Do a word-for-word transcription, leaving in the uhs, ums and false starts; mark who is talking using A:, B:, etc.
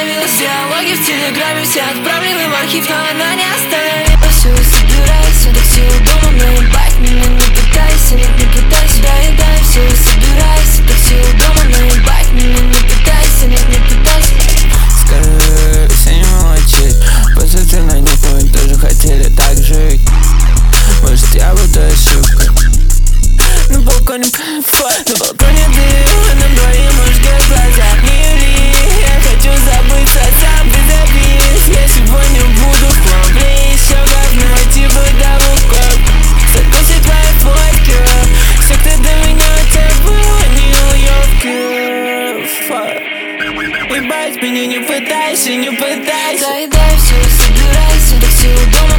A: остановилась. Диалоги в телеграме все отправлены в архив, но она не остановилась. Все, собирайся, такси у дома, наебать меня не пытайся, нет, не пытайся. Доедай, все, собирайся, такси у дома, наебать меня не пытайся, нет, не пытайся.
B: Скажи, все не молчи, посмотри на них, мы тоже хотели так жить. Может, я буду ошибкой. На балконе, на балконе ты, а нам двоим мужские глаза. Не ври, я хочу забыться сам, ты забись. Я сегодня буду в хлам, еще говно, типа дабл-коп. Закусит твои фотки, все, кто до меня, это было не уёбки. Ебать, меня не пытайся, не пытайся.
A: Заедай, все, собирайся, такси у дома.